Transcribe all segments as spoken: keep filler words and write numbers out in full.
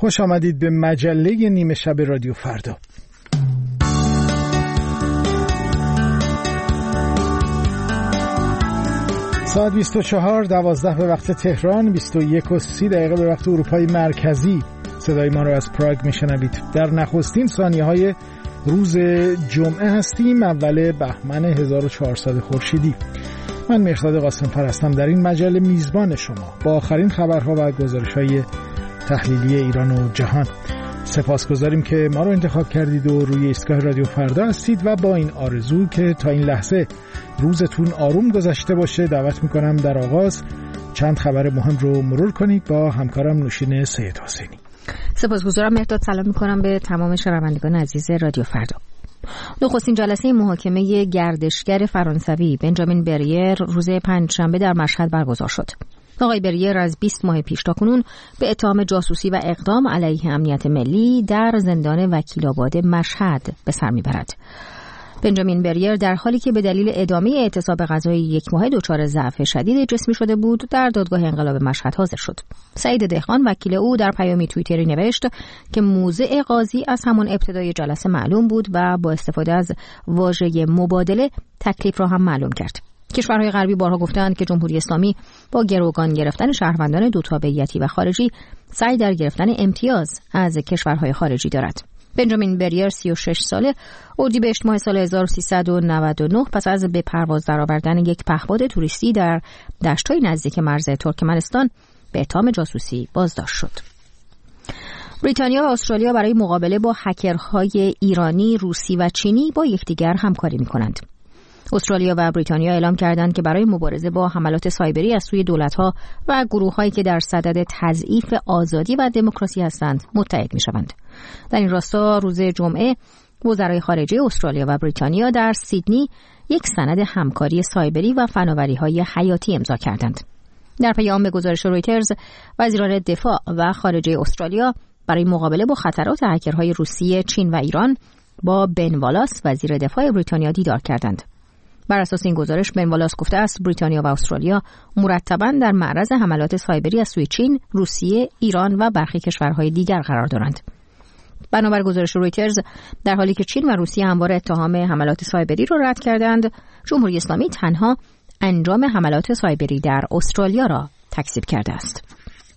خوش آمدید به مجله نیمه شب رادیو فردا. ساعت بیست و چهار دوازده به وقت تهران، بیست و یک و سی دقیقه به وقت اروپای مرکزی. صدای ما رو از پراگ میشنوید. در نخستین ثانیه های روز جمعه هستیم، اول بهمن هزار و چهارصد خورشیدی. من مهرداد قاسم پرستم در این مجله میزبان شما با آخرین خبرها و گزارش‌های تحلیلی ایران و جهان. سپاسگزاریم که ما رو انتخاب کردید و روی ایستگاه رادیو فردا هستید و با این آرزو که تا این لحظه روزتون آروم گذشته باشه دعوت میکنم در آغاز چند خبر مهم رو مرور کنید با همکارم نوشین سید حسینی. سپاسگزارم مهرداد. سلام میکنم به تمام شنوندگان عزیز رادیو فردا. نخستین جلسه محاکمه گردشگر فرانسوی بنجامین بریر روز پنجشنبه در مشهد برگزار شد. آقای بریر از بیست ماه پیش تا کنون به اتهام جاسوسی و اقدام علیه امنیت ملی در زندان وکیل‌آباد مشهد به سر میبرد. بنجامین بریر در حالی که به دلیل ادامه اعتصاب غذایی یک ماه دچار ضعف شدید جسمی شده بود در دادگاه انقلاب مشهد حاضر شد. سعید دهقان وکیل او در پیامی توییتری نوشت که موضع قاضی از همان ابتدای جلسه معلوم بود و با استفاده از واژه مبادله تکلیف را هم معلوم کرد. کشورهای غربی بارها گفتند که جمهوری اسلامی با گروگان گرفتن شهروندان دو تابعیتی و خارجی سعی در گرفتن امتیاز از کشورهای خارجی دارد. بنجامین بریر سی و شش ساله اردیبهشت ماه سال هزار و سیصد و نود و نه پس از به پرواز درآوردن یک پهپاد توریستی در دشت‌های نزدیک مرز ترکمنستان به اتهام جاسوسی بازداشت شد. بریتانیا و استرالیا برای مقابله با هکرهای ایرانی، روسی و چینی با یکدیگر همکاری می‌کنند. استرالیا و بریتانیا اعلام کردند که برای مبارزه با حملات سایبری از سوی دولت‌ها و گروه‌هایی که در صدد تضعیف آزادی و دموکراسی هستند متحد می‌شوند. در این راستا روز جمعه وزرای خارجه استرالیا و بریتانیا در سیدنی یک سند همکاری سایبری و فناوری‌های حیاتی امضا کردند. در پیام به گزارش رویترز، وزیران دفاع و خارجه استرالیا برای مقابله با خطرات هکرهای روسیه، چین و ایران با بن والاس وزیر دفاع بریتانیا دیدار کردند. بر اساس این گزارش بن والاس گفته است بریتانیا و استرالیا مرتباً در معرض حملات سایبری از سوی چین، روسیه، ایران و برخی کشورهای دیگر قرار دارند. بنابر گزارش رویترز، در حالی که چین و روسیه همواره اتهام حملات سایبری را رد کردند، جمهوری اسلامی تنها انجام حملات سایبری در استرالیا را تکذیب کرده است.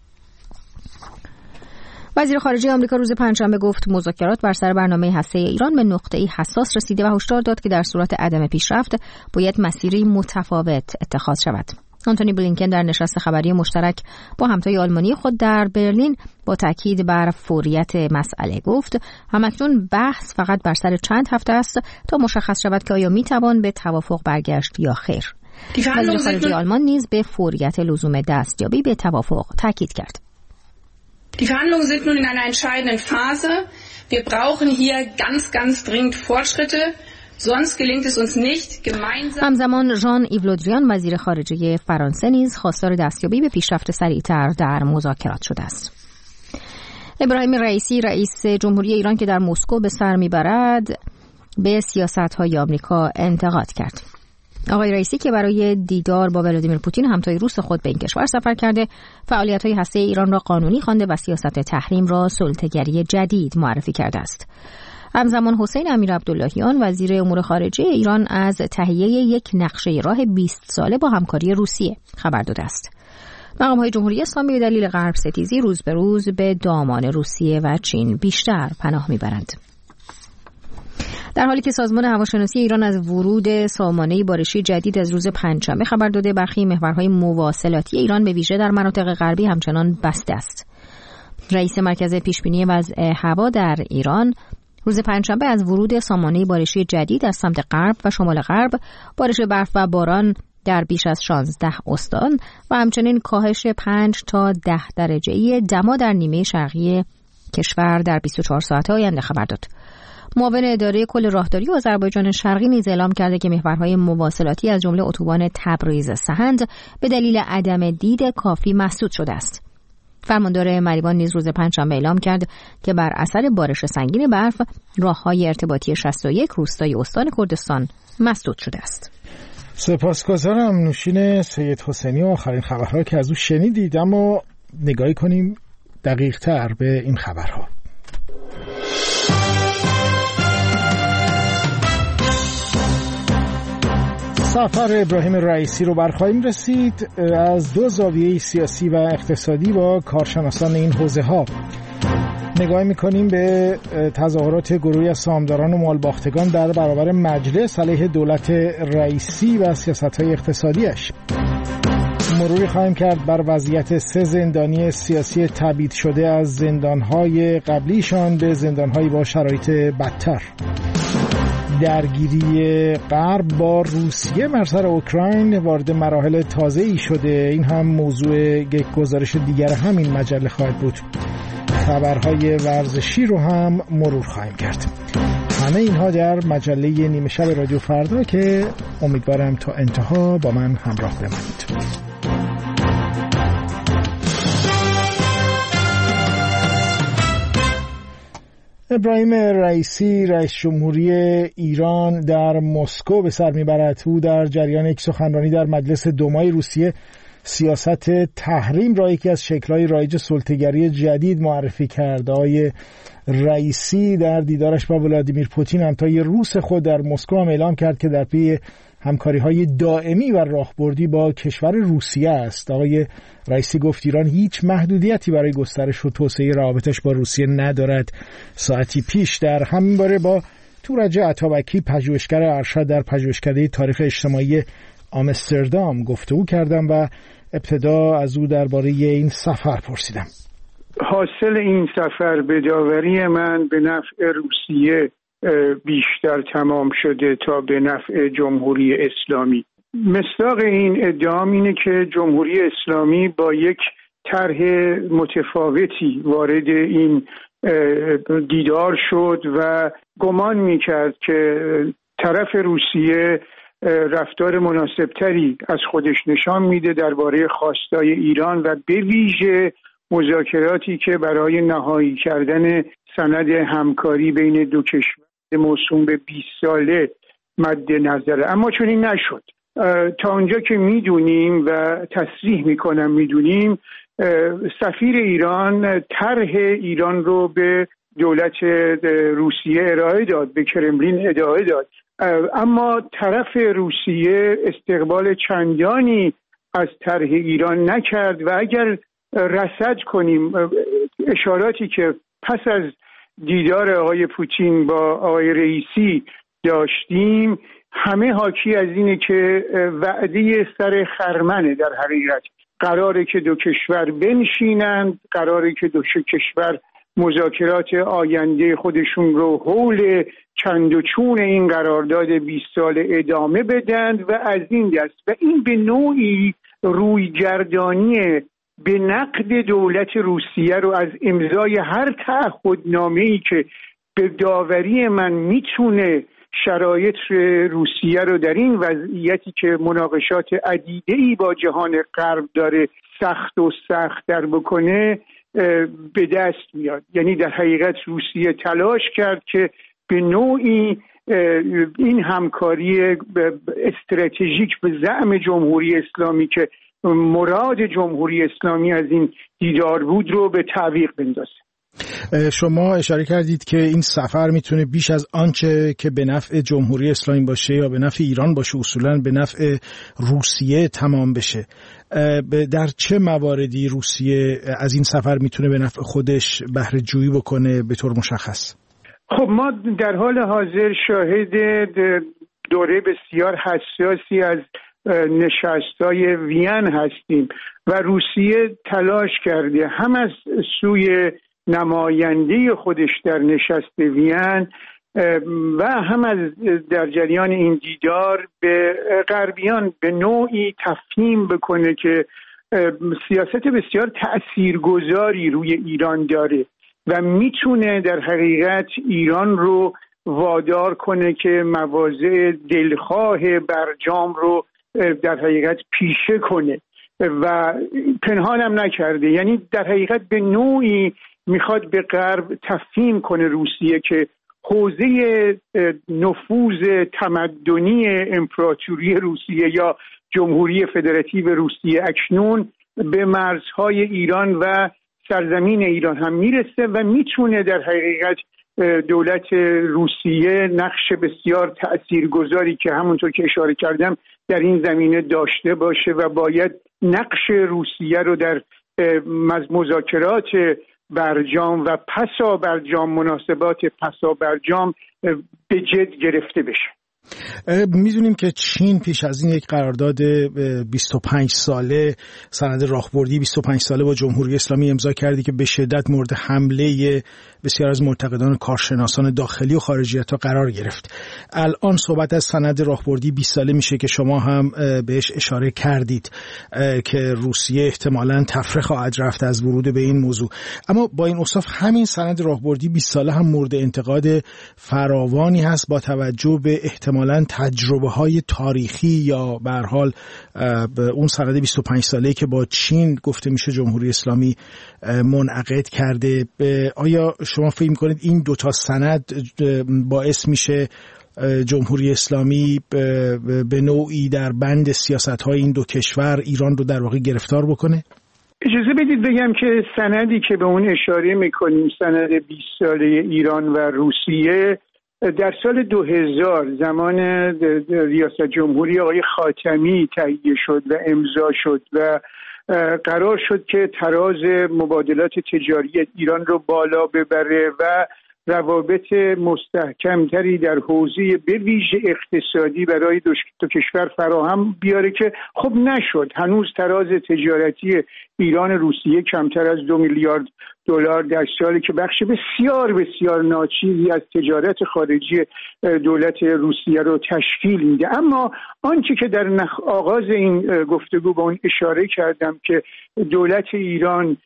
وزیر خارجه آمریکا روز پنجشنبه گفت مذاکرات بر سر برنامه هسته‌ای ایران به نقطه‌ای حساس رسیده و هشدار داد که در صورت عدم پیشرفت باید مسیری متفاوت اتخاذ شود. آنتونی بلینکن در نشست خبری مشترک با همتای آلمانی خود در برلین با تاکید بر فوریت مسئله گفت همکنون بحث فقط بر سر چند هفته است تا مشخص شود که آیا میتوان به توافق برگشت یا خیر. وزیر خارجه آلمان نیز به فوریت لزوم دستیابی به توافق تاکید کرد. Die Verhandlungen sind nun in einer entscheidenden Phase. Wir brauchen hier ganz, ganz dringend Fortschritte. Sonst gelingt es uns nicht, gemeinsam. همزمان ژان ایو له دریان وزیر خارجه فرانسه نیز خواستار دستیابی به پیشرفت سریعتر در مذاکرات شده است. ابراهیم رئیسی رئیس جمهوری ایران که در مسکو به سر میبرد به سیاست‌های آمریکا انتقاد کرد. آقای رئیسی که برای دیدار با ولادیمیر پوتین همتای روس خود به این کشور سفر کرده، فعالیت‌های هسته‌ای ایران را قانونی خوانده و سیاست تحریم را سلطه‌گری جدید معرفی کرده است. همزمان حسین امیر عبداللهیان وزیر امور خارجه ایران از تهیه یک نقشه راه بیست ساله با همکاری روسیه خبر داده است. مقام‌های جمهوری اسلامی به دلیل غرب ستیزی روز به روز به دامان روسیه و چین بیشتر پناه می‌برند. در حالی که سازمان هواشناسی ایران از ورود سامانه بارشی جدید از روز پنجشنبه خبر داده، برخی محورهای مواصلاتی ایران به ویژه در مناطق غربی همچنان بسته است. رئیس مرکز پیشبینی وضع هوا در ایران روز پنجشنبه از ورود سامانه بارشی جدید از سمت غرب و شمال غرب، بارش برف و باران در بیش از شانزده استان و همچنین کاهش پنج تا ده درجه‌ای دما در نیمه شرقی کشور در بیست و چهار ساعت آینده خبر داد. معاون اداره کل راهداری آذربایجان شرقی نیز اعلام کرده که محورهای مواصلاتی از جمله اتوبان تبریز سهند به دلیل عدم دید کافی مسدود شده است. فرماندار مریوان نیز روز پنجشنبه اعلام کرد که بر اثر بارش سنگین برف راههای ارتباطی شصت و یک روستای استان کردستان مسدود شده است. سپاسگزارم نوشین سید حسینی و آخرین خبرها که از او شنیدید. اما نگاهی کنیم دقیق تر به این خبرها. سفر ابراهیم رئیسی رو برخواهیم رسید. از دو زاویه سیاسی و اقتصادی با کارشناسان این حوزه ها نگاه میکنیم به تظاهرات گروهی از سهامداران و مالباختگان در برابر مجلس علیه دولت رئیسی و سیاست‌های اقتصادیش. مروری خواهیم کرد بر وضعیت سه زندانی سیاسی تبعید شده از زندان‌های قبلیشان به زندان‌های با شرایط بدتر. درگیری غرب با روسیه بر سر اوکراین وارد مراحل تازه‌ای شده. این هم موضوع یک گزارش دیگر همین مجله خواهد بود. خبرهای ورزشی رو هم مرور خواهیم کرد. همه اینها در مجله نیمه شب رادیو فردا که امیدوارم تا انتها با من همراه بمانید. ابراهیم رئیسی رئیس جمهوری ایران در مسکو به سر میبرد. او در جریان یک سخنرانی در مجلس دومای روسیه سیاست تحریم را یکی از شکل‌های رایج سلطه‌گری جدید معرفی کرد. آقای رئیسی در دیدارش با ولادیمیر پوتین همتای روس خود در مسکو هم اعلام کرد که در پی همکاری‌های دائمی و راهبردی با کشور روسیه است. آقای رئیسی گفت ایران هیچ محدودیتی برای گسترش و توسعه روابطش با روسیه ندارد. ساعتی پیش در همین باره با تورج عطابکی پژوهشگر ارشد در پژوهشکده تاریخ اجتماعی آمستردام گفتگو کردم و ابتدا از او درباره این سفر پرسیدم. حاصل این سفر به داوری من به نفع روسیه بیشتر تمام شده تا به نفع جمهوری اسلامی. مصداق این ادعام اینه که جمهوری اسلامی با یک طرح متفاوتی وارد این دیدار شد و گمان میکرد که طرف روسیه رفتار مناسبتری از خودش نشان میده درباره خواستای ایران و به ویژه مذاکراتی که برای نهایی کردن سند همکاری بین دو کشور موسوم به بیست ساله مد نظره. اما چون این نشد. تا اونجا که میدونیم و تصریح میکنم میدونیم سفیر ایران طرح ایران رو به دولت روسیه ارائه داد، به کرملین ارائه داد، اما طرف روسیه استقبال چندانی از طرح ایران نکرد و اگر رصد کنیم اشاراتی که پس از دیدار آقای پوتین با آقای رئیسی داشتیم همه حاکی از اینه که وعده سر خرمنه. در حقیقت قراره که دو کشور بنشینند، قراره که دو کشور مذاکرات آینده خودشون رو حول چند و چون این قرارداد بیست ساله ادامه بدند و از این دست و این به نوعی رویگردانی به نقد دولت روسیه رو از امضای هر تعهدنامه‌ای که به داوری من میتونه شرایط روسیه رو در این وضعیتی که مناقشات عدیده‌ای با جهان غرب داره سخت و سخت‌تر بکنه به دست میاد. یعنی در حقیقت روسیه تلاش کرد که به نوعی این همکاری استراتژیک به زعم جمهوری اسلامی که مراد جمهوری اسلامی از این دیدار بود رو به تعویق بندازه. شما اشاره کردید که این سفر میتونه بیش از آنچه که به نفع جمهوری اسلامی باشه یا به نفع ایران باشه اصولاً به نفع روسیه تمام بشه. در چه مواردی روسیه از این سفر میتونه به نفع خودش بهره جویی بکنه به طور مشخص؟ خب ما در حال حاضر شاهد دوره بسیار حساسی از نشست‌های وین هستیم و روسیه تلاش کرده هم از سوی نماینده خودش در نشست وین و هم از در جریان این دیدار به غربیان به نوعی تفهیم بکنه که سیاست بسیار تأثیرگذاری روی ایران داره و میتونه در حقیقت ایران رو وادار کنه که مواضع دلخواه برجام رو در حقیقت پیشه کنه و پنهان هم نکرده. یعنی در حقیقت به نوعی میخواد به غرب تفهیم کنه روسیه که حوزه نفوذ تمدنی امپراتوری روسیه یا جمهوری فدراتیو روسیه اکنون به مرزهای ایران و سرزمین ایران هم میرسه و میتونه در حقیقت دولت روسیه نقش بسیار تأثیرگذاری که همونطور که اشاره کردم در این زمینه داشته باشه و باید نقش روسیه رو در مذاکرات برجام و پسا برجام، مناسبات پسا برجام به جد گرفته بشه. میدونیم که چین پیش از این یک قرارداد بیست و پنج ساله، سند راهبردی بیست و پنج ساله با جمهوری اسلامی امضا کردی که به شدت مورد حمله بسیار از معتقدان و کارشناسان داخلی و خارجی تا قرار گرفت. الان صحبت از سند راهبردی بیست ساله میشه که شما هم بهش اشاره کردید که روسیه احتمالاً تفره خواهد رفت از ورود به این موضوع. اما با این اوصاف همین سند راهبردی بیست ساله هم مورد انتقاد فراوانی هست با توجه به احتمالاً تجربه‌های تاریخی یا به هر حال اون سند بیست و پنج ساله‌ای که با چین گفته میشه جمهوری اسلامی منعقد کرده. آیا شما فکر می‌کنید این دو تا سند باعث میشه جمهوری اسلامی به نوعی در بند سیاست‌های این دو کشور ایران رو در واقع گرفتار بکنه؟ اجازه بدید بگم که سندی که به اون اشاره می‌کنیم، سند بیست ساله ایران و روسیه، در سال دو هزار زمان ریاست جمهوری آقای خاتمی تهیه شد و امضا شد و قرار شد که تراز مبادلات تجاری ایران رو بالا ببره و روابط مستحکمتری در حوزه به ویژه اقتصادی برای دو کشور فراهم بیاره که خب نشد. هنوز تراز تجارتی ایران روسیه کمتر از دو میلیارد دلار در سالی که بخش بسیار بسیار ناچیزی از تجارت خارجی دولت روسیه رو تشکیل میده. اما آنچه که در آغاز این گفتگو با اون اشاره کردم که دولت ایران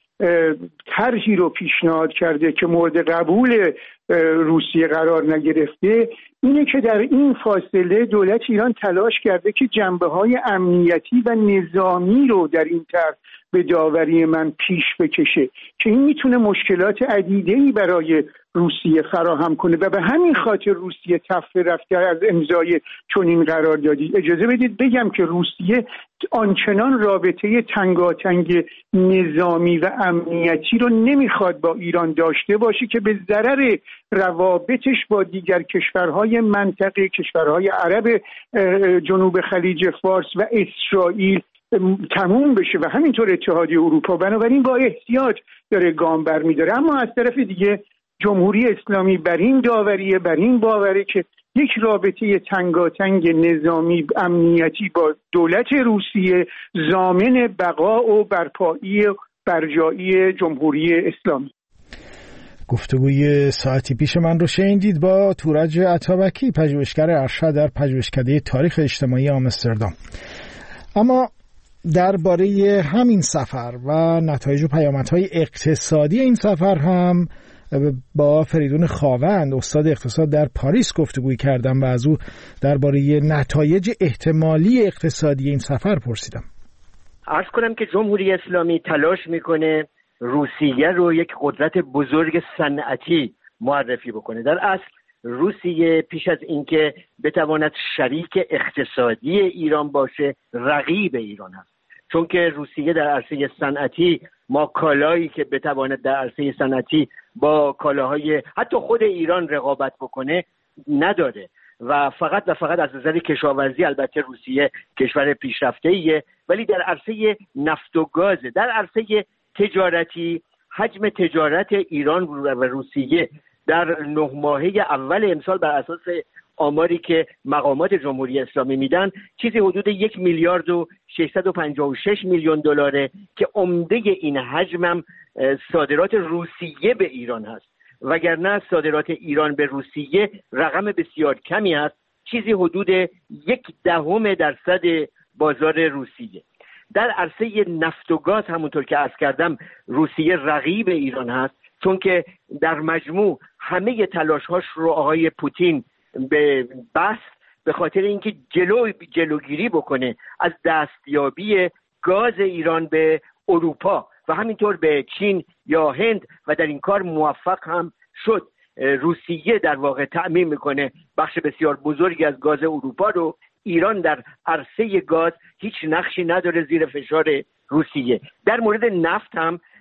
طرحی رو پیشنهاد کرده که مورد قبول روسیه قرار نگرفته، اینه که در این فاصله دولت ایران تلاش کرده که جنبه‌های امنیتی و نظامی رو در این طرح به داوری من پیش بکشه که این میتونه مشکلات عدیده‌ای برای روسیه فراهم کنه و به همین خاطر روسیه تفره رفته از امضای چنین قراردادی. اجازه بدید بگم که روسیه آنچنان رابطه تنگاتنگ نظامی و امنیتی رو نمیخواد با ایران داشته باشه که به ضرر روابطش با دیگر کشورهای منطقه، کشورهای عرب جنوب خلیج فارس و اسرائیل تموم بشه و همینطور اتحادیه اروپا. بنابراین با احتیاط داره گام برمی‌داره. اما از طرف دیگه جمهوری اسلامی بر این داوریه، بر این باوره که یک رابطه تنگاتنگ نظامی امنیتی با دولت روسیه ضامن بقا و برپایی و برجایی جمهوری اسلامی. گفتگوی ساعتی پیش من رو شنیدید با تورج عطابکی، پژوهشگر ارشد در پژوهشکده تاریخ اجتماعی آمستردام. اما درباره همین سفر و نتایج و پیامدهای اقتصادی این سفر هم با فریدون خاوند، استاد اقتصاد در پاریس گفتگوی کردم و از او درباره نتایج احتمالی اقتصادی این سفر پرسیدم. عرض کنم که جمهوری اسلامی تلاش میکنه روسیه رو یک قدرت بزرگ صنعتی معرفی بکنه. در اصل روسیه پیش از اینکه بتواند شریک اقتصادی ایران باشه، رقیب ایران هست، چون که روسیه در عرصه صنعتی ما کالایی که بتواند در عرصه صنعتی با کالاهای حتی خود ایران رقابت بکنه نداره و فقط و فقط از نظر کشاورزی البته روسیه کشور پیشرفته‌ایه، ولی در عرصه نفت و گاز، در عرصه تجارتی حجم تجارت ایران و روسیه در نه ماهه اول امسال بر اساس آماری که مقامات جمهوری اسلامی میدن چیزی حدود یک میلیارد و ششصد و پنجاه و شش میلیون دلاره که عمده این حجمم صادرات روسیه به ایران هست، وگرنه صادرات ایران به روسیه رقم بسیار کمی است، چیزی حدود یک دهم درصد بازار روسیه. در عرصه نفت و گاز همونطور که عرض کردم روسیه رقیب ایران هست، چون که در مجموع همه تلاش‌هاش رو آقای پوتین به بس به خاطر اینکه جلو جلوگیری بکنه از دستیابی گاز ایران به اروپا و همینطور به چین یا هند و در این کار موفق هم شد. روسیه در واقع تأمین میکنه بخش بسیار بزرگی از گاز اروپا رو. ایران در عرصه گاز هیچ نقشی نداره زیر فشار روسیه. در مورد نفت هم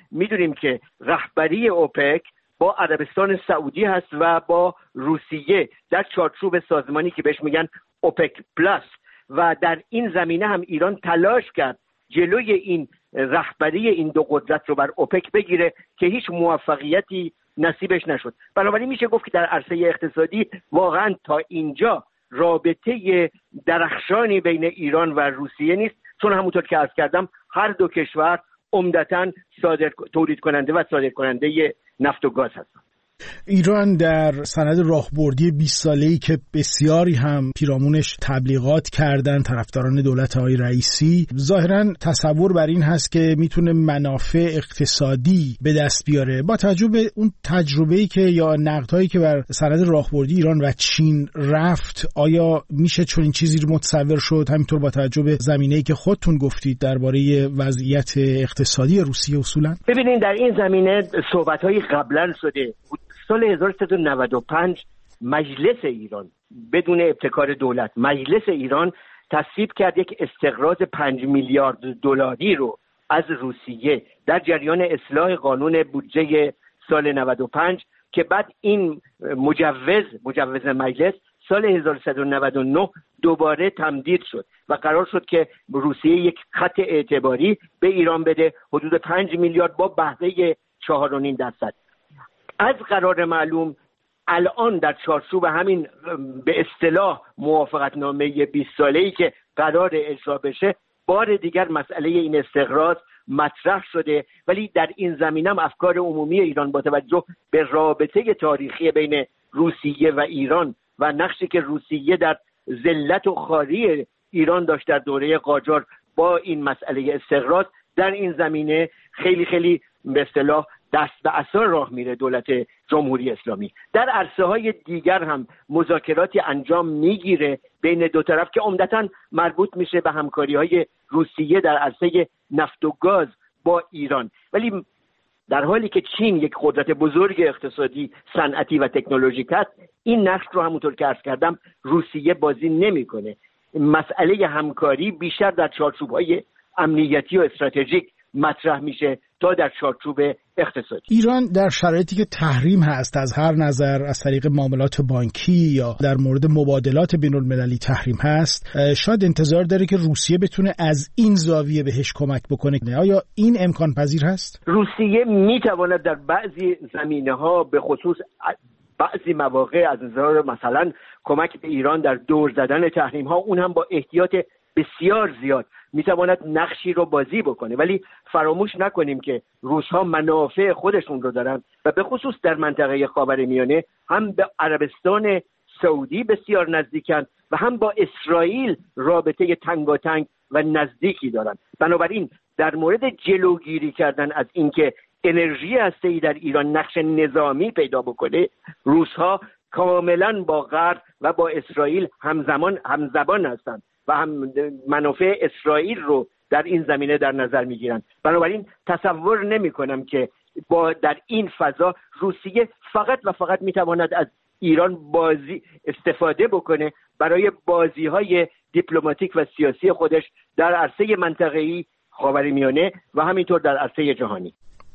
میدونیم که رهبری اوپک با عربستان سعودی هست و با روسیه در چارچوب سازمانی که بهش میگن اوپک پلاس و در این زمینه هم ایران تلاش کرد جلوی این رهبری این دو قدرت رو بر اوپک بگیره که هیچ موفقیتی نصیبش نشد. بنابراین میشه گفت که در عرصه اقتصادی واقعا تا اینجا رابطه درخشانی بین ایران و روسیه نیست، چون همونطور که عرض کردم هر دو کشور عمدتاً صادر تولید کننده و صادر کننده نفت و گاز هستند. ایران در سند راهبردی بیست ساله‌ای که بسیاری هم پیرامونش تبلیغات کردن طرفداران دولت آقای رئیسی، ظاهراً تصور بر این هست که میتونه منافع اقتصادی به دست بیاره. با توجه به اون تجربه‌ای که یا نقدهایی که بر سند راهبردی ایران و چین رفت، آیا میشه چون این چیزی رو متصور شد؟ همینطور با توجه به زمینه‌ای که خودتون گفتید درباره وضعیت اقتصادی روسیه اصولاً. ببینید در این زمینه صحبت‌های قبلا شده. سال هزار و سیصد و نود و پنج مجلس ایران بدون ابتکار دولت مجلس ایران تصویب کرد یک استقراض پنج میلیارد دلاری رو از روسیه در جریان اصلاح قانون بودجه سال نود و پنج که بعد این مجوز مجوز مجلس سال هزار و سیصد و نود و نه دوباره تمدید شد و قرار شد که روسیه یک خط اعتباری به ایران بده حدود پنج میلیارد با بهره چهار و نیم درصد. از قرار معلوم الان در چارچوب همین به اصطلاح موافقتنامه بیست ساله‌ای که قرار اجرا بشه بار دیگر مسئله این استقراض مطرح شده، ولی در این زمینه هم افکار عمومی ایران با توجه به رابطه تاریخی بین روسیه و ایران و نقشی که روسیه در ذلت و خواری ایران داشت در دوره قاجار با این مسئله استقراض، در این زمینه خیلی خیلی به اصطلاح دست به عصا راه میره دولت جمهوری اسلامی. در عرصه های دیگر هم مذاکراتی انجام میگیره بین دو طرف که عمدتاً مربوط میشه به همکاری های روسیه در عرصه نفت و گاز با ایران، ولی در حالی که چین یک قدرت بزرگ اقتصادی، صنعتی و تکنولوژیک است، این نقش رو همونطور که عرض کردم روسیه بازی نمیکنه. مسئله همکاری بیشتر در چارچوب‌های امنیتی و استراتژیک مطرح میشه تا در چارچوب اقتصادی. ایران در شرایطی که تحریم هست از هر نظر، از طریق معاملات بانکی یا در مورد مبادلات بین المللی تحریم هست، شاید انتظار داره که روسیه بتونه از این زاویه بهش کمک بکنه. آیا این امکان پذیر هست؟ روسیه میتواند در بعضی زمینه‌ها به خصوص بعضی مواقع از نظر مثلا کمک به ایران در دور زدن تحریم‌ها، اون هم با احتیاط بسیار زیاد میتواند نقشی رو بازی بکنه، ولی فراموش نکنیم که روس‌ها منافع خودشون رو دارن و به خصوص در منطقه خاورمیانه هم به عربستان سعودی بسیار نزدیکن و هم با اسرائیل رابطه تنگاتنگ و نزدیکی دارن. بنابراین در مورد جلوگیری کردن از اینکه انرژی هسته‌ای در ایران نقش نظامی پیدا بکنه، روس‌ها کاملا با غرب و با اسرائیل همزمان همزبان هستند و هم منافع اسرائیل رو در این زمینه در نظر میگیرن. بنابراین تصور نمی کنم که با در این فضا روسیه فقط و فقط میتواند از ایران بازی استفاده بکنه برای بازی های دیپلماتیک و سیاسی خودش در عرصه منطقه‌ای خاورمیانه و همینطور در عرصه جهانی.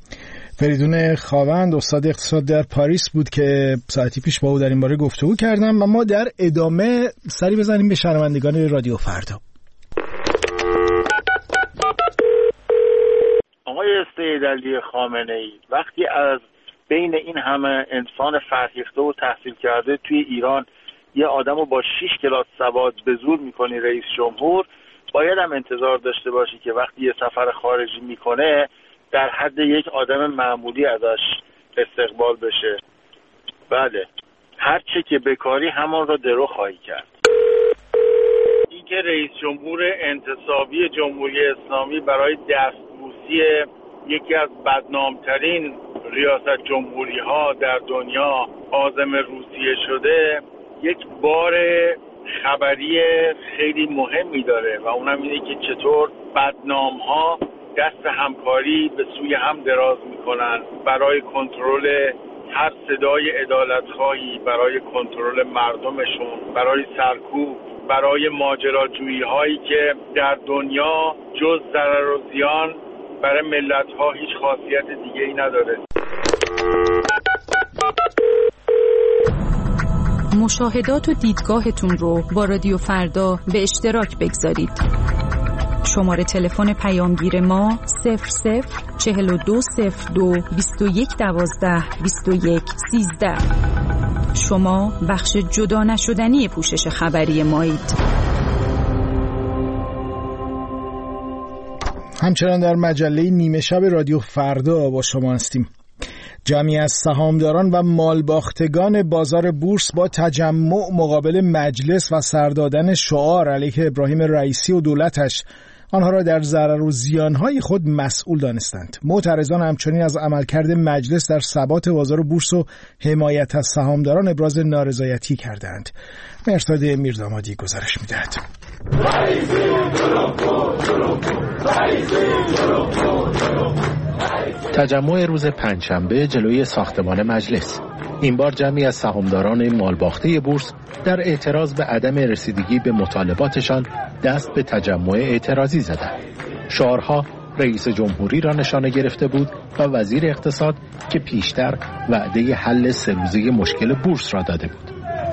فریدون خاوند استاد اقتصاد در پاریس بود که ساعتی پیش با او در این باره گفتگو کردم و ما در ادامه سری بزنیم به شنوندگان رادیو فردا. آقای سید علی خامنه‌ای وقتی از بین این همه انسان فرهیخته و تحصیل کرده توی ایران یه آدمو با شش کلاس سواد به زور میکنی رئیس جمهور، باید هم انتظار داشته باشی که وقتی یه سفر خارجی میکنه در حد یک آدم معمولی ازش استقبال بشه. بله، هر چه که بکاری همان را درو خواهی کرد. این که رئیس جمهور انتصابی جمهوری اسلامی برای دستبوسی یکی از بدنامترین ریاست جمهوری ها در دنیا عازم روسیه شده، یک بار خبری خیلی مهمی داره و اونم اینه که چطور بدنام ها دست همکاری به سوی هم دراز میکنن برای کنترل هر صدای عدالتخواهی، برای کنترل مردمشون، برای سرکوب، برای ماجراجویی هایی که در دنیا جز ضرر و زیان برای ملت‌ها هیچ خاصیت دیگه‌ای نداره. مشاهدات و دیدگاهتون رو با رادیو فردا به اشتراک بگذارید. شماره تلفن پیامگیر ما صفر صفر چهل و دو صفر دو بیست و یک دوازده بیست و یک سیزده. شما بخش جدا نشدنی پوشش خبری مایید. همچنان در مجله نیمه شب رادیو فردا با شما هستیم. جمعی از سهامداران و مالباختگان بازار بورس با تجمع مقابل مجلس و سردادن شعار علیه ابراهیم رئیسی و دولتش آنها را در ضرر و زیانهای خود مسئول دانستند. معترضان همچنین از عملکرد مجلس در ثبات بازار بورس و حمایت از سهامداران ابراز نارضایتی کردند. مرتاد میردامادی گزارش می‌دهد. تجمع روز پنجشنبه جلوی ساختمان مجلس. این بار جمعی از سهامداران مالباخته بورس در اعتراض به عدم رسیدگی به مطالباتشان دست به تجمع اعتراضی زدند. شعارها رئیس جمهوری را نشانه گرفته بود و وزیر اقتصاد که پیشتر وعده حل سه روزه مشکل بورس را داده بود.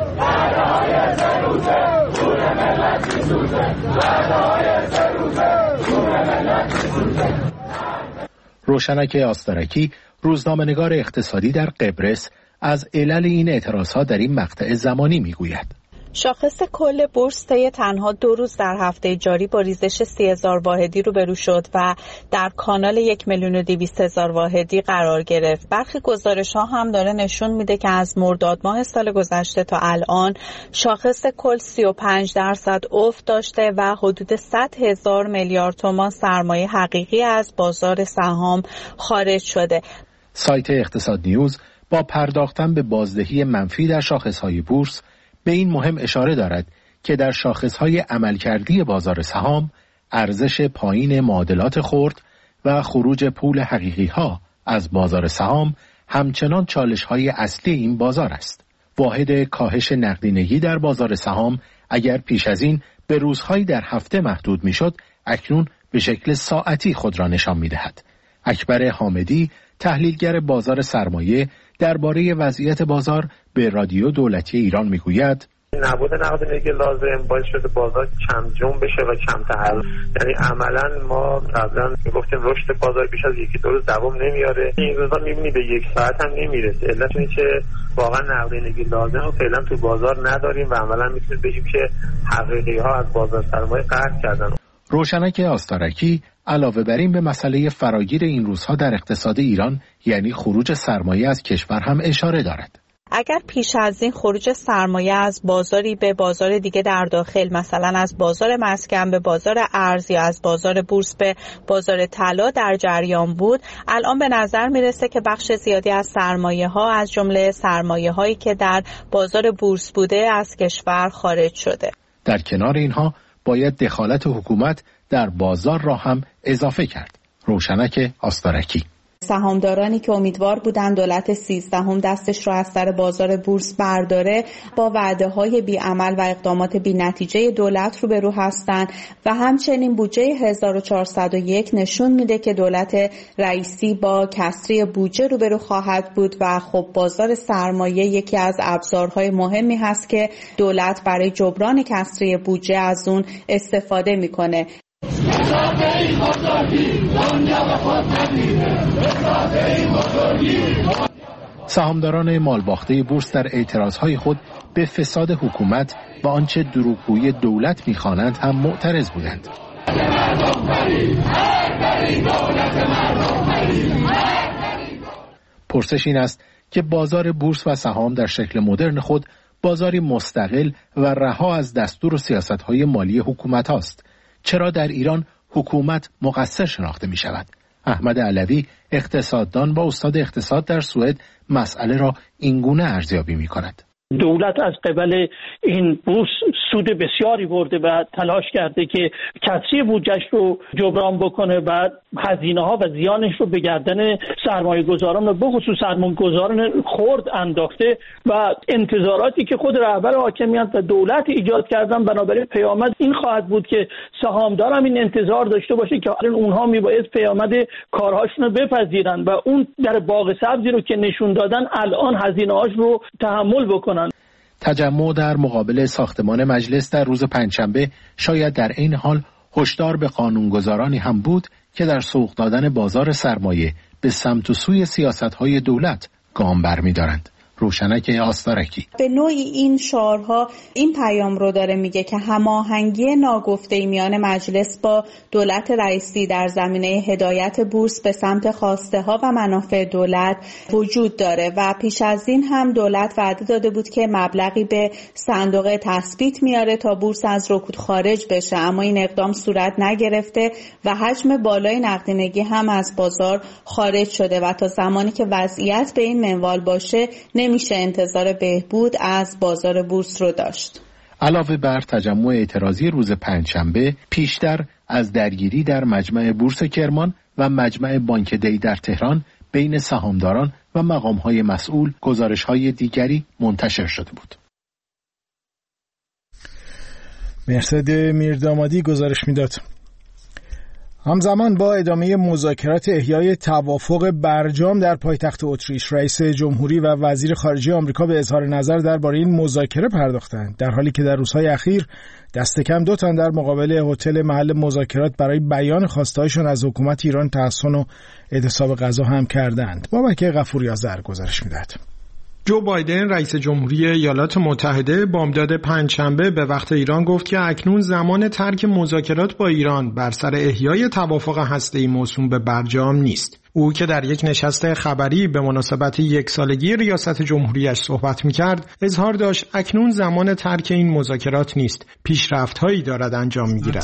روشنک آستارکی، روزنامه‌نگار اقتصادی در قبرس، از علل این اعتراضها در این مقطع زمانی میگوید. شاخص کل بورس طی تنها دو روز در هفته جاری با ریزش سی هزار واحدی روبرو شد و در کانال یک میلیون و دویست هزار واحدی قرار گرفت. برخی گزارش‌ها هم داره نشون میده که از مرداد ماه سال گذشته تا الان شاخص کل سی و پنج درصد افت داشته و حدود صد هزار میلیارد تومان سرمایه حقیقی از بازار سهام خارج شده. سایت اقتصاد نیوز با پرداختن به بازدهی منفی در شاخص‌های بورس به این مهم اشاره دارد که در شاخص‌های عملکردی بازار سهام ارزش پایین معادلات خرد و خروج پول حقیقی‌ها از بازار سهام همچنان چالش‌های اصلی این بازار است. واحد کاهش نقدینگی در بازار سهام اگر پیش از این به روزهایی در هفته محدود می‌شد، اکنون به شکل ساعتی خود را نشان می‌دهد. اکبر حامدی، تحلیلگر بازار سرمایه، درباره وضعیت بازار به رادیو دولتی ایران میگوید: نبود نقدینگی لازم باعث شده بازار کم جنب بشه و کم تحرک. یعنی عملا ما قبلا میگفتیم رشد بازار بیش از یکی دو روز دوام نمیاره. این روزا میبینی به یک ساعت هم نمیرسه. علت اینه که واقعا نقدینگی لازم رو فعلا تو بازار نداریم و عملا میتونیم بگیم که حقیقی ها از بازار سرمایه قطع کردن. روشنک آستارکی علاوه بر این به مسئله فراگیر این روزها در اقتصاد ایران یعنی خروج سرمایه از کشور هم اشاره دارد. اگر پیش از این خروج سرمایه از بازاری به بازار دیگه در داخل، مثلا از بازار مسکن به بازار ارز یا از بازار بورس به بازار طلا در جریان بود، الان به نظر میرسه که بخش زیادی از سرمایه ها از جمله سرمایه هایی که در بازار بورس بوده از کشور خارج شده. در کنار اینها باید دخالت حکومت در بازار را هم اضافه کرد. روشنک آستارکی: سهامدارانی که امیدوار بودند دولت سیزدهم دستش را از سر بازار بورس برداره، با وعده‌های بی‌عمل و اقدامات بی‌نتیجه دولت روبرو هستند و همچنین بودجه هزار و چهارصد و یک نشون میده که دولت رئیسی با کسری بودجه روبرو خواهد بود و خب بازار سرمایه یکی از ابزارهای مهمی هست که دولت برای جبران کسری بودجه از اون استفاده میکنه. سهامداران مالباخته بورس در اعتراضهای خود به فساد حکومت و آنچه دروغگویی دولت می‌خوانند هم معترض بودند. پرسش این است که بازار بورس و سهام در شکل مدرن خود بازاری مستقل و رها از دستور و سیاست‌های مالی حکومت است. چرا در ایران حکومت مقصر شناخته می شود؟ احمد علوی، اقتصاددان با استاد اقتصاد در سوئد، مسئله را اینگونه ارزیابی می کند. دولت از قبل این بورس سود بسیاری برده و تلاش کرده که کسری بودجه‌اش رو جبران بکنه و هزینه ها و زیانش رو به گردن سرمایه گذاران و به خصوص سرمایه گذاران خرد انداخته و انتظاراتی که خود رهبر حاکمیت و دولت ایجاد کردن، بنابراین پیامد این خواهد بود که سهامدار هم این انتظار داشته باشه که اونها میباید پیامد کارهاشون رو بپذیرن و اون در باغ سبزی رو که نشون دادن الان هزینه هاش رو تحمل بکنن. تجمع در مقابل ساختمان مجلس در روز پنجشنبه شاید در این حال هشدار به قانونگذارانی هم بود که در سوق دادن بازار سرمایه به سمت و سوی سیاست‌های دولت گام برمی‌دارند. روشنک آستارکی به نوعی این شعارها این پیام رو داره میگه که هماهنگی ناگفته‌ای میان مجلس با دولت رئیسی در زمینه هدایت بورس به سمت خواسته ها و منافع دولت وجود داره و پیش از این هم دولت وعده داده بود که مبلغی به صندوق تثبیت میاره تا بورس از رکود خارج بشه، اما این اقدام صورت نگرفته و حجم بالای نقدینگی هم از بازار خارج شده و تا زمانی که وضعیت به این منوال باشه نمیشه انتظار بهبود از بازار بورس رو داشت. علاوه بر تجمع اعتراضی روز پنجشنبه، پیشتر از درگیری در مجمع بورس کرمان و مجمع بانک دی در تهران بین سهامداران و مقام‌های مسئول گزارش‌های دیگری منتشر شده بود. مرصد میردامادی گزارش میداد. همزمان با ادامه مذاکرات احیای توافق برجام در پایتخت اتریش، رئیس جمهوری و وزیر خارجه آمریکا به اظهار نظر درباره این مذاکره پرداختند، در حالی که در روزهای اخیر دست کم دو تن در مقابل هتل محل مذاکرات برای بیان خواسته‌هایشان از حکومت ایران تحسن و اعتصاب غذا هم کردند. بابک غفوری آذر گزارش می‌دهد. جو بایدن رئیس جمهوری ایالات متحده بامداد پنجشنبه به وقت ایران گفت که اکنون زمان ترک مذاکرات با ایران بر سر احیای توافق هسته‌ای موسوم به برجام نیست. او که در یک نشست خبری به مناسبت یک سالگی ریاست جمهوریش صحبت می‌کرد، اظهار داشت اکنون زمان ترک این مذاکرات نیست. پیشرفت‌هایی دارد انجام می‌گیرد.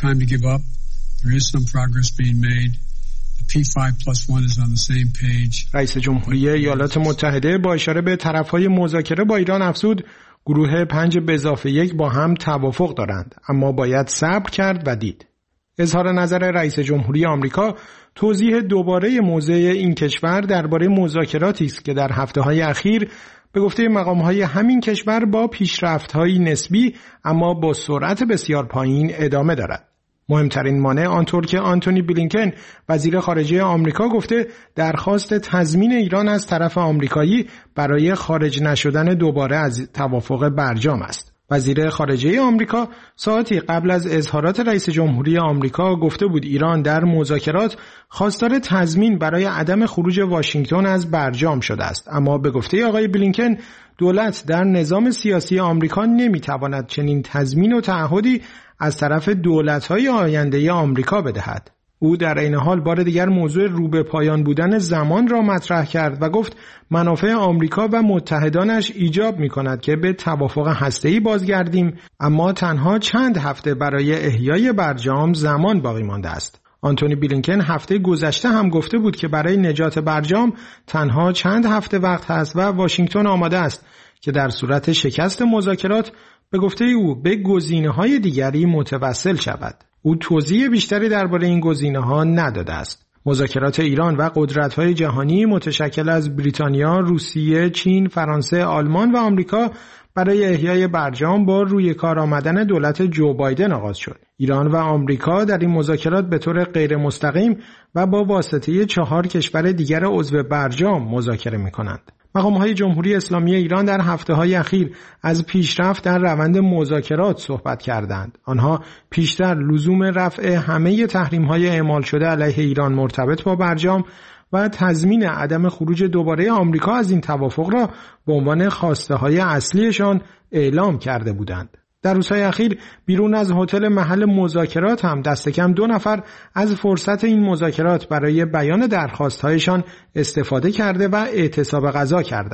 پی پنج plus one is on the same page. رئیس جمهوری ایالات متحده با اشاره به طرفهای مذاکره با ایران افزود گروه پنج به اضافه یک با هم توافق دارند، اما باید صبر کرد و دید. اظهار نظر رئیس جمهوری آمریکا توضیح دوباره موضع این کشور درباره مذاکراتی است که در هفته‌های اخیر به گفته مقام‌های همین کشور با پیشرفت‌های نسبی اما با سرعت بسیار پایین ادامه دارد. مهمترین مانع آنطور که آنتونی بلینکن وزیر خارجه آمریکا گفته درخواست تضمین ایران از طرف آمریکایی برای خارج نشدن دوباره از توافق برجام است. وزیر خارجه آمریکا ساعتی قبل از اظهارات رئیس جمهوری آمریکا گفته بود ایران در مذاکرات خواستار تضمین برای عدم خروج واشنگتن از برجام شده است، اما به گفته آقای بلینکن دولت در نظام سیاسی آمریکا نمیتواند چنین تضمین و تعهدی از طرف دولت‌های آینده آمریکا بدهد. او در این حال بار دیگر موضوع رو به پایان بودن زمان را مطرح کرد و گفت منافع آمریکا و متحدانش ایجاب می‌کند که به توافق هسته‌ای بازگردیم، اما تنها چند هفته برای احیای برجام زمان باقی مانده است. آنتونی بلینکن هفته گذشته هم گفته بود که برای نجات برجام تنها چند هفته وقت هست و واشنگتن آماده است که در صورت شکست مذاکرات به گفته او به گزینه‌های دیگری متوسل شود. او توضیح بیشتری درباره این گزینه‌ها نداده است. مذاکرات ایران و قدرت‌های جهانی متشکل از بریتانیا، روسیه، چین، فرانسه، آلمان و آمریکا برای احیای برجام با روی کار آمدن دولت جو بایدن آغاز شد. ایران و آمریکا در این مذاکرات به طور غیر مستقیم و با واسطه چهار کشور دیگر عضو برجام مذاکره می‌کنند. مقام‌های جمهوری اسلامی ایران در هفته‌های اخیر از پیشرفت در روند مذاکرات صحبت کردند. آنها پیشتر لزوم رفع همه تحریم‌های اعمال شده علیه ایران مرتبط با برجام و تضمین عدم خروج دوباره آمریکا از این توافق را به عنوان خواسته‌های اصلیشان اعلام کرده بودند. در روزهای اخیر بیرون از هتل محل مذاکرات هم دست کم دو نفر از فرصت این مذاکرات برای بیان درخواست‌هایشان استفاده کرده و اعتصاب غذا کردند.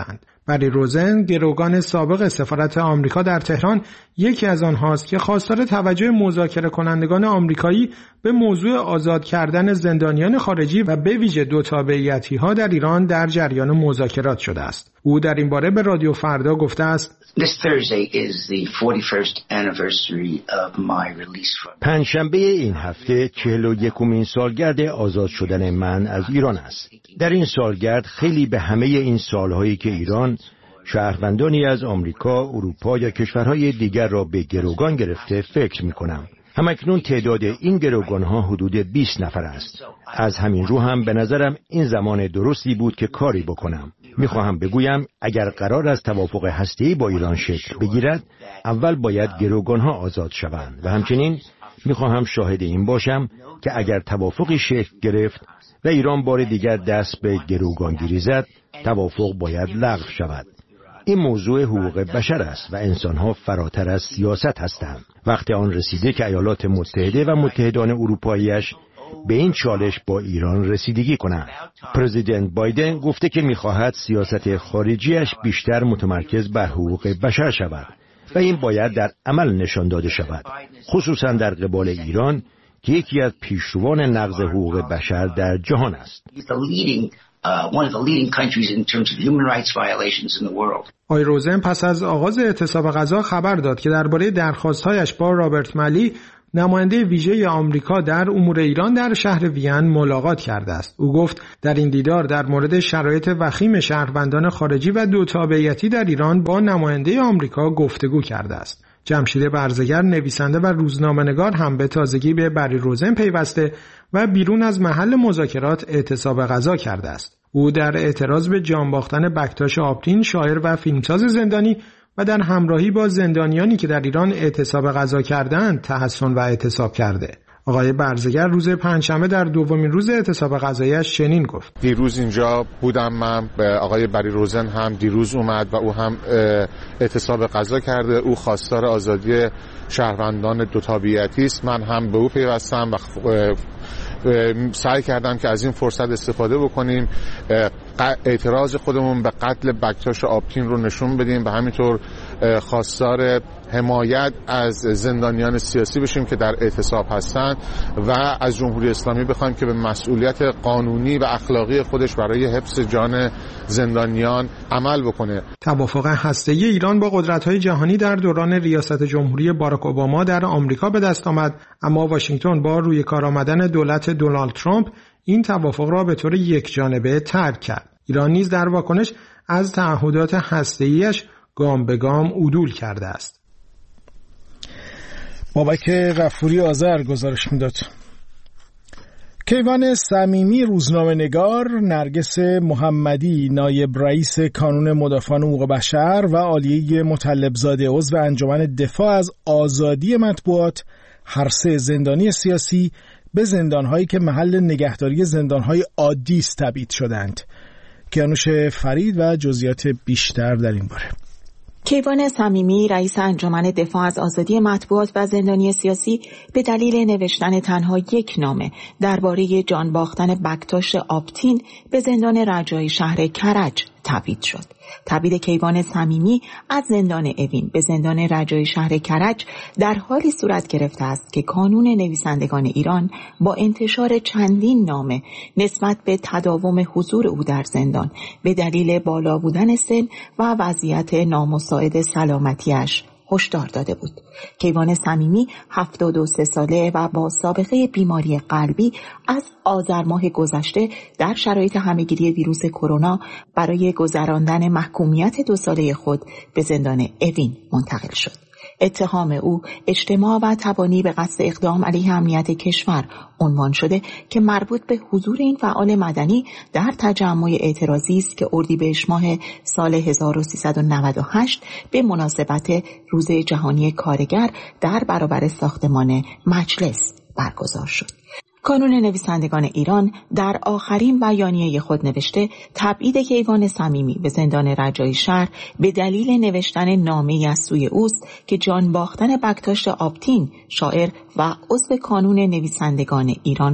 بری روزن، گروگان سابق سفارت آمریکا در تهران، یکی از آنهاست که خواستار توجه مذاکره کنندگان آمریکایی به موضوع آزاد کردن زندانیان خارجی و به ویژه دو تابعیتی‌ها در ایران در جریان مذاکرات شده است. او در این باره به رادیو فردا گفته است: پنجشنبه این هفته چهل و یکمین سالگرد آزاد شدن من از ایران است. در این سالگرد خیلی به همه این سالهایی که ایران شهروندانی از آمریکا، اروپا یا کشورهای دیگر را به گروگان گرفته فکر می کنم. همکنون تعداد این گروگانها حدود بیست نفر است. از همین رو هم به نظرم این زمان درستی بود که کاری بکنم. میخواهم بگویم اگر قرار است توافق هسته‌ای با ایران شکل بگیرد، اول باید گروگانها آزاد شوند و همچنین میخواهم شاهد این باشم که اگر توافقی شکل گرفت و ایران بار دیگر دست به گروگانگیری زد، توافق باید لغو شود. این موضوع حقوق بشر است و انسانها فراتر از سیاست هستند. وقت آن رسیده که ایالات متحده و متحدان اروپاییش به این چالش با ایران رسیدگی کنند. پرزیدنت بایدن گفته که می‌خواهد سیاست خارجیش بیشتر متمرکز بر حقوق بشر شود و این باید در عمل نشان داده شود، خصوصا در قبال ایران که یکی از پیشروان نقض حقوق بشر در جهان است. آقای روزن پس از آغاز اعتصاب غذا خبر داد که درباره درخواست‌هایش با رابرت مالی، نماینده ویژه آمریکا در امور ایران در شهر وین ملاقات کرده است. او گفت در این دیدار در مورد شرایط وخیم شهروندان خارجی و دو تابعیتی در ایران با نماینده آمریکا گفتگو کرده است. جمشید برزگر، نویسنده و روزنامه‌نگار، هم به تازگی به بری روزن پیوسته و بیرون از محل مذاکرات اعتصاب غذا کرده است. او در اعتراض به جان باختن بکتاش آپتین، شاعر و فیلمساز زندانی، و در همراهی با زندانیانی که در ایران اعتصاب غذا کردند تحسن و اعتصاب کرده. آقای برزگر روز پنجشنبه در دومین روز اعتصاب غذایش چنین گفت: دیروز اینجا بودم من، به آقای بری روزن هم دیروز اومد و او هم اعتصاب غذا کرده. او خواستار آزادی شهروندان دو تابعیتی است. من هم به او پیوستم و سعی کردم که از این فرصت استفاده بکنیم، اعتراض خودمون به قتل بکتاش آپتین رو نشون بدیم و همینطور خواستار حمایت از زندانیان سیاسی بشیم که در اعتصاب هستند و از جمهوری اسلامی بخوایم که به مسئولیت قانونی و اخلاقی خودش برای حفظ جان زندانیان عمل بکنه. توافق هسته‌ای ایران با قدرت‌های جهانی در دوران ریاست جمهوری باراک اوباما در آمریکا به دست آمد، اما واشنگتن با روی کار آمدن دولت دونالد ترامپ این توافق را به طور یکجانبه ترک کرد. ایران نیز در واکنش از تعهدات هسته‌ایش گام به گام عدول کرده است. بابک غفوری آذر گزارش میداد. کیوان صمیمی روزنامه‌نگار، نرگس محمدی نایب رئیس کانون مدافعان حقوق بشر و عالیه مطلبزاده عضو انجمن دفاع از آزادی مطبوعات، هر سه زندانی سیاسی به زندان‌هایی که محل نگهداری زندان‌های عادی است تبعید شدند. کیانوش فرید و جزئیات بیشتر در این باره. کیوان صمیمی رئیس انجمن دفاع از آزادی مطبوعات و زندانی سیاسی به دلیل نوشتن تنها یک نامه درباره جان باختن بکتاش آپتین به زندان رجایی شهر کرج تبعید شد. تبعید کیوان صمیمی از زندان اوین به زندان رجایی شهر کرج در حالی صورت گرفته است که کانون نویسندگان ایران با انتشار چندین نامه نسبت به تداوم حضور او در زندان به دلیل بالا بودن سن و وضعیت نامساعد سلامتیش هشدار داده بود. کیوان صمیمی هفتاد و سه ساله و با سابقه بیماری قلبی از آذر ماه گذشته در شرایط همهگیری ویروس کرونا برای گذراندن محکومیت دو ساله خود به زندان اوین منتقل شد. اتهام او اجتماع و تبانی به قصد اقدام علیه امنیت کشور عنوان شده که مربوط به حضور این فعال مدنی در تجمع اعتراضی است که اردیبهشت ماه سال هزار و سیصد و نود و هشت به مناسبت روز جهانی کارگر در برابر ساختمان مجلس برگزار شد. کانون نویسندگان ایران در آخرین بیانیه خود نوشته تبعید کیوان صمیمی به زندان رجایی شهر به دلیل نوشتن نامه‌ای از سوی اوست که جان باختن بکتاش آپتین، شاعر و عضو کانون نویسندگان ایران را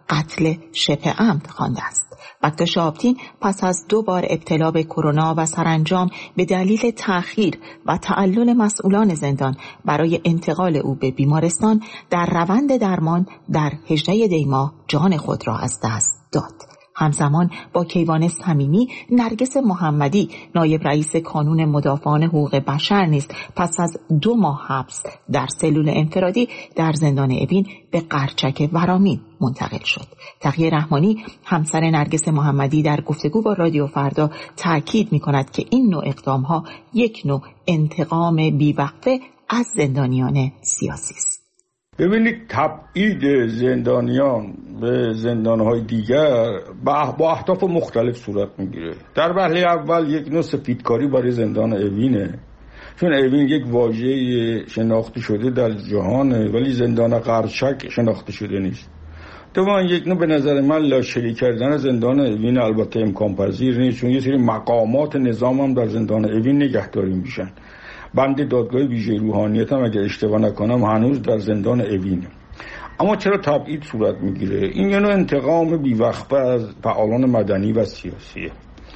قتل شبه عمد خوانده است. بکتاش آپتین پس از دو بار ابتلا به کرونا و سرانجام به دلیل تأخیر و تعلل مسئولان زندان برای انتقال او به بیمارستان در روند درمان در هجدهم دی ماه جان خود را از دست داد. همزمان با کیوان صمیمی، نرگس محمدی نایب رئیس کانون مدافعان حقوق بشر نیز پس از دو ماه حبس در سلول انفرادی در زندان اوین به قرچک ورامین منتقل شد. تقیه رحمانی همسر نرگس محمدی در گفتگو با رادیو فردا تأکید می کند که این نوع اقدامها یک نوع انتقام بیوقفه از زندانیان سیاسی است. ببینید، تبعید زندانیان به زندانهای دیگر با اهداف مختلف صورت میگیره. در وهله اول یک نوع سفیدکاری برای زندان اوینه، چون اوین یک واژه شناخته شده در جهانه ولی زندان قرچک شناخته شده نیست. دوما یک نوع به نظر من لاشری کردن زندان اوین البته امکان پذیر نیست، چون یه سری مقامات نظام هم در زندان اوین نگهداری میشن. بند دادگاه ویژه روحانیت هم اگر اشتباه نکنم هنوز در زندان اوینه. اما چرا تبعید صورت میگیره؟ این یه نوع انتقام بیوقفه از فعالان مدنی و سیاسیه.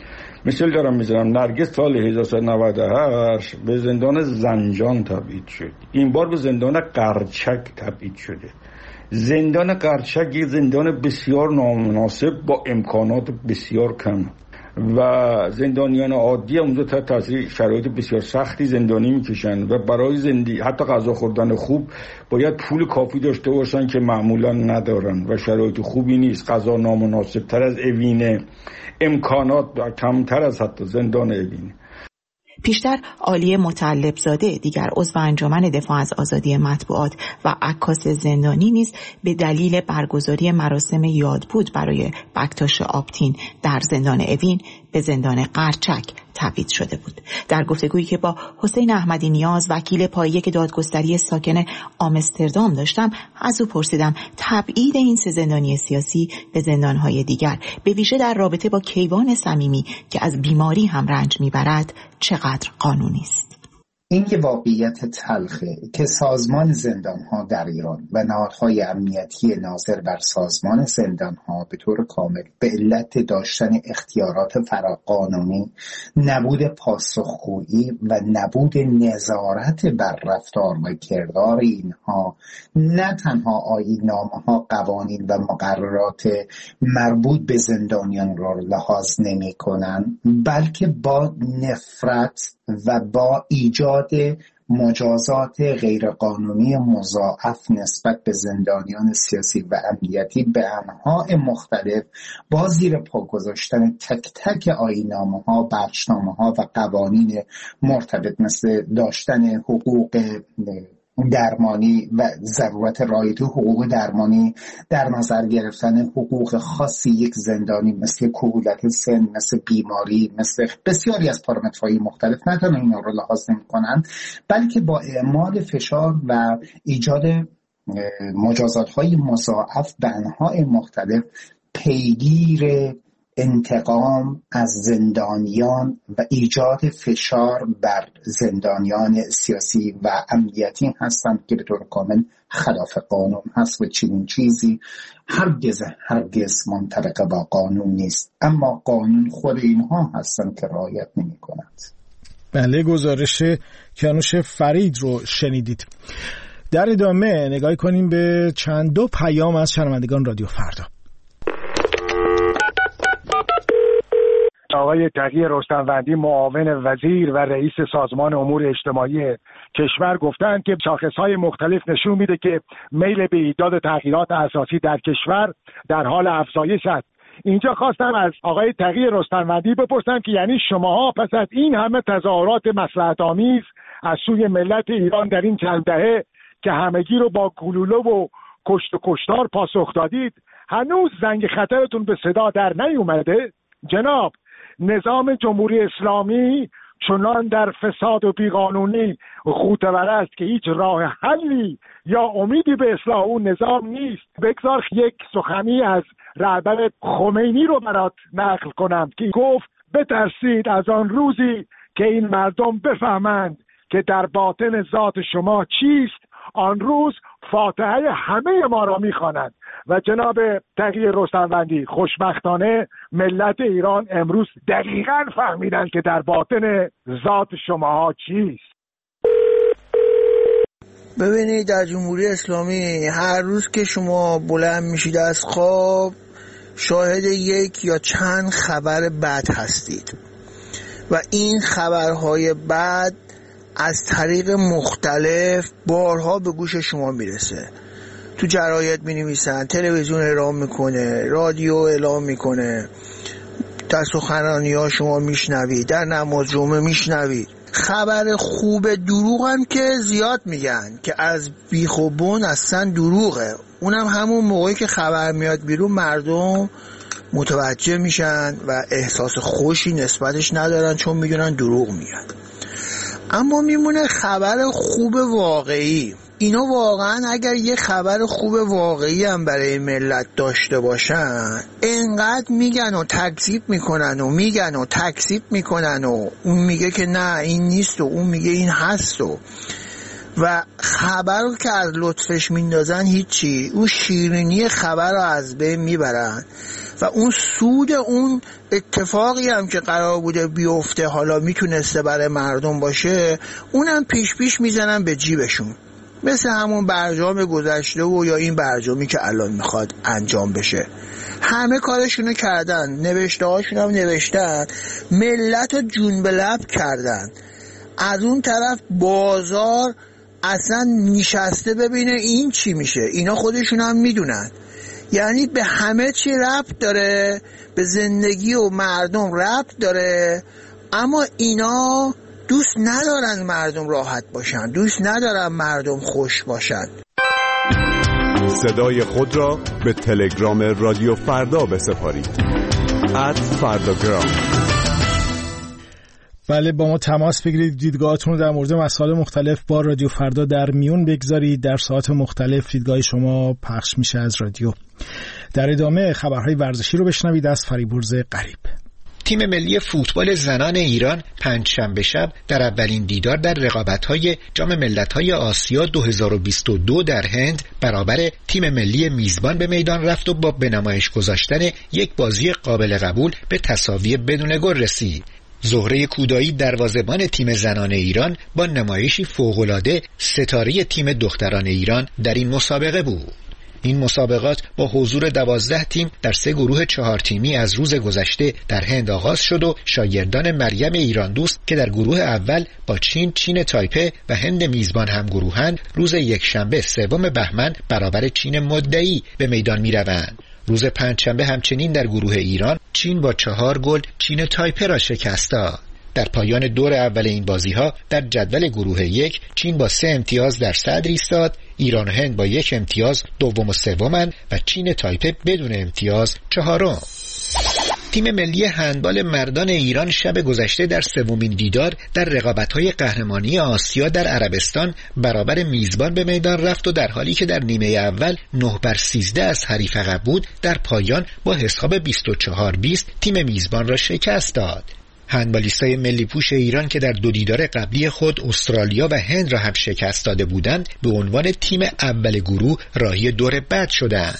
مثل دارم میذارم، نرگس سال هزار و سیصد و نود و هشت به زندان زنجان تبعید شد، این بار به زندان قرچک تبعید شده. زندان قرچک یک زندان بسیار نامناسب با امکانات بسیار کم و زندانیان عادی اونجا تحت تاثیر شرایط بسیار سختی زندانی میکشن و برای زندگی حتی غذا خوردن خوب باید پول کافی داشته باشن که معمولا ندارن و شرایط خوبی نیست. غذا نامناسب تر از اوینه، امکانات کمتر از حتی زندان اوینه. پیشتر عالی مطلب زاده، دیگر عضو انجمن دفاع از آزادی مطبوعات و عکاس زندانی نیز به دلیل برگزاری مراسم یادبود برای بکتاش آپتین در زندان اوین به زندان قرچک تبعید شده بود. در گفتگویی که با حسین احمدی نیاز، وکیل پایه که دادگستری ساکن آمستردام داشتم، از او پرسیدم تبعید این سه زندانی سیاسی به زندانهای دیگر، به ویژه در رابطه با کیوان صمیمی که از بیماری هم رنج میبرد، چقدر قانونی است. این که واقعیت تلخه که سازمان زندانها در ایران و نهادهای امنیتی ناظر بر سازمان زندانها به طور کامل به علت داشتن اختیارات فراقانونی، نبود پاسخگویی و نبود نظارت بر رفتار و کردار اینها، نه تنها آیین‌نامه‌ها، قوانین و مقررات مربوط به زندانیان را لحاظ نمی‌کنند، بلکه با نفرت و با ایجاد مجازات غیرقانونی مضاعف نسبت به زندانیان سیاسی و امنیتی به انواع مختلف با زیر پا گذاشتن تک تک آیین‌نامه‌ها، بخشنامه‌ها و قوانین مرتبط مثل داشتن حقوق درمانی و ضرورت رعایت حقوق درمانی، در نظر گرفتن حقوق خاصی یک زندانی مثل کهولت سن، مثل بیماری، مثل بسیاری از پارامترهای مختلف، نه تنها اینا رو لحاظ نمی‌کنند بلکه با اعمال فشار و ایجاد مجازات‌های مضاعف به انواع مختلف پیگیر انتقام از زندانیان و ایجاد فشار بر زندانیان سیاسی و امنیتی هستند که به طور کامل خلاف قانون هست و چنین چیزی هرگز هرگز منطبق با قانون نیست. اما قانون خود اینها هستند که رعایت نمی کنند. بله، گزارش کیانوش فرید رو شنیدید. در ادامه نگاه کنیم به چند دو پیام از شنوندگان رادیو فردا. آقای تقی رستموندی، معاون وزیر و رئیس سازمان امور اجتماعی کشور، گفتند که شاخصهای مختلف نشون میده که میل به ایجاد تغییرات اساسی در کشور در حال افزایش است. اینجا خواستم از آقای تقی رستموندی بپرسم که یعنی شماها پس از این همه تظاهرات مصلحت‌آمیز از سوی ملت ایران در این چند دهه که همگی رو با گلوله و کشت و کشتار پاسخ دادید، هنوز زنگ خطرتون به صدا در نیومده؟ جناب، نظام جمهوری اسلامی چنان در فساد و بیقانونی غوطه‌ور است که هیچ راه حلی یا امیدی به اصلاح اون نظام نیست. بگذار یک سخنی از رهبر خمینی رو برات نقل کنم که گفت بترسید از آن روزی که این مردم بفهمند که در باطن ذات شما چیست، آن روز فاتحه همه ما را میخوانند. و جناب تقی رستموندی، خوشبختانه ملت ایران امروز دقیقاً فهمیدن که در باطن ذات شماها چیست. ببینید در جمهوری اسلامی هر روز که شما بلند میشید از خواب شاهد یک یا چند خبر بد هستید و این خبرهای بد از طریق مختلف بارها به گوش شما میرسه. تو جراید می نویسن، تلویزیون اعلام میکنه، رادیو اعلام میکنه، در سخنرانی ها شما میشنوید، در نماز جمعه میشنوید. خبر خوب دروغ هم که زیاد میگن که از بیخ و بن اصلا دروغه. اونم همون موقعی که خبر میاد بیرون مردم متوجه میشن و احساس خوشی نسبتش ندارن چون میدونن دروغ میگن. اما میمونه خبر خوب واقعی. اینا واقعا اگر یه خبر خوب واقعی هم برای ملت داشته باشن انقدر میگن و تکذیب میکنن و میگن و تکذیب میکنن و اون میگه که نه این نیست و اون میگه این هست و و خبر رو که از لطفش میندازن هیچی، اون شیرینی خبر رو از بین میبرن و اون سود اون اتفاقی هم که قرار بوده بیفته حالا میتونسته برای مردم باشه اونم پیش پیش میزنن به جیبشون، مثل همون برجام گذشته و یا این برجامی که الان میخواد انجام بشه. همه کارشونو کردن، نوشته هاشون هم نوشتن، ملت رو جون به لب کردن. از اون طرف بازار اصلا نشسته ببینه این چی میشه. اینا خودشون هم میدونن، یعنی به همه چی ربط داره، به زندگی و مردم ربط داره، اما اینا دوست ندارن مردم راحت باشن، دوست ندارن مردم خوش باشن. صدای خود را به تلگرام رادیو فردا بسپارید. ات فرداگرام. بله، با ما تماس بگیرید، دیدگاهاتون رو در مورد مسائل مختلف با رادیو فردا در میون بگذارید. در ساعات مختلف دیدگاه شما پخش میشه از رادیو. در ادامه خبرهای ورزشی رو بشنوید از فریبرز غریب. تیم ملی فوتبال زنان ایران پنجشنبه شب در اولین دیدار در رقابت‌های جام ملت‌های آسیا دو هزار و بیست و دو در هند برابر تیم ملی میزبان به میدان رفت و با به نمایش گذاشتن یک بازی قابل قبول به تساوی بدون گل رسید. زهره کودایی دروازه‌بان تیم زنان ایران با نمایشی فوق‌العاده ستاره تیم دختران ایران در این مسابقه بود. این مسابقات با حضور دوازده تیم در سه گروه چهار تیمی از روز گذشته در هند آغاز شد و شاگردان مریم ایران دوست که در گروه اول با چین، چین تایپه و هند میزبان هم گروهند، روز یکشنبه سوم بهمن برابر چین مدعی به میدان می روند. روز پنجشنبه همچنین در گروه ایران چین با چهار گل چین تایپه را شکست داد. در پایان دور اول این بازی‌ها در جدول گروه یک چین با سه امتیاز در صدر ایستاد، ایران و هند با یک امتیاز دوم و سومند و چین تایپه بدون امتیاز چهارم. تیم ملی هندبال مردان ایران شب گذشته در سومین دیدار در رقابت‌های قهرمانی آسیا در عربستان برابر میزبان به میدان رفت و در حالی که در نیمه اول نه بر سیزده از حریف عقب بود، در پایان با حساب بیست و چهار بیست تیم میزبان را شکست داد. هندبالیستای ملی پوش ایران که در دو دیدار قبلی خود استرالیا و هند را هم شکست داده بودند، به عنوان تیم اول گروه راهی دور بعد شدند.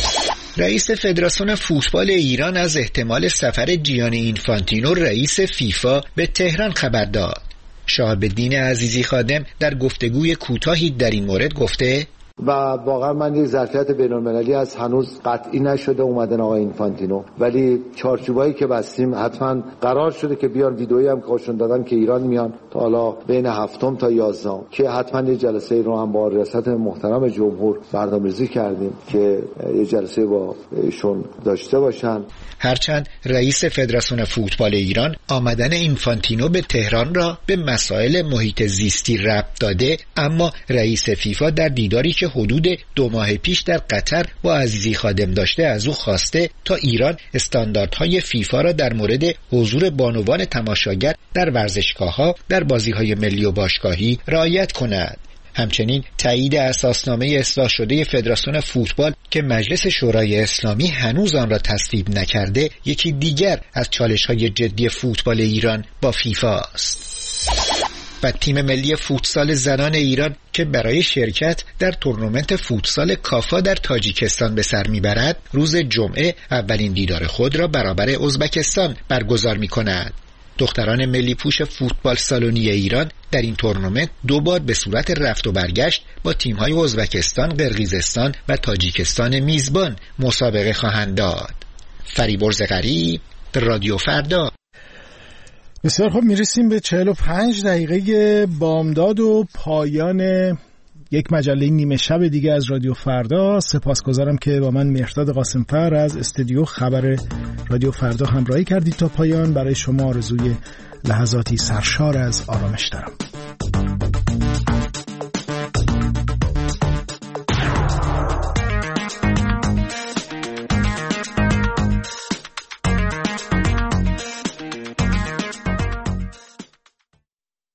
رئیس فدراسیون فوتبال ایران از احتمال سفر جیانی اینفانتینو رئیس فیفا به تهران خبر داد. شهاب‌الدین عزیزی خادم در گفتگوی کوتاهی در این مورد گفته و واقعا من یک ظرفیت بین‌المللی از هنوز قطعی نشده اومدن آقای اینفانتینو، ولی چارچوبایی که بستیم حتما قرار شده که بیان. ویدئویی هم که خودشون دادن که ایران میان تا حالا بین هفتم تا یازدهم که حتما یه جلسه رو هم با ریاست محترم جمهور برنامه‌ریزی کردیم که یه جلسه با ایشون داشته باشن. هرچند رئیس فدراسیون فوتبال ایران آمدن اینفانتینو به تهران را به مسائل محیط زیستی ربط داده، اما رئیس فیفا در دیداری که حدود دو ماه پیش در قطر با عزیزی خادم داشته از او خواسته تا ایران استانداردهای فیفا را در مورد حضور بانوان تماشاگر در ورزشگاه‌ها در بازی‌های ملی و باشگاهی رعایت کند. همچنین تایید اساسنامه اصلاح شده فدراسیون فوتبال که مجلس شورای اسلامی هنوز آن را تصویب نکرده، یکی دیگر از چالش‌های جدی فوتبال ایران با فیفا است. و تیم ملی فوتسال زنان ایران که برای شرکت در تورنمنت فوتسال کافا در تاجیکستان به سر میبرد روز جمعه اولین دیدار خود را برابر ازبکستان برگزار میکند. دختران ملی پوش فوتبال سالونی ایران در این تورنمنت دو بار به صورت رفت و برگشت با تیم‌های ازبکستان، قرقیزستان و تاجیکستان میزبان مسابقه خواهند داد. فریبرز غریب، رادیو فردا. بسیار خوب، میرسیم به چهل و پنج دقیقه بامداد و پایان یک مجله نیمه شب دیگه از رادیو فردا. سپاسگزارم که با من مهرداد قاسمفر از استودیو خبر رادیو فردا همراهی کردید تا پایان. برای شما آرزوی لحظاتی سرشار از آرامش دارم.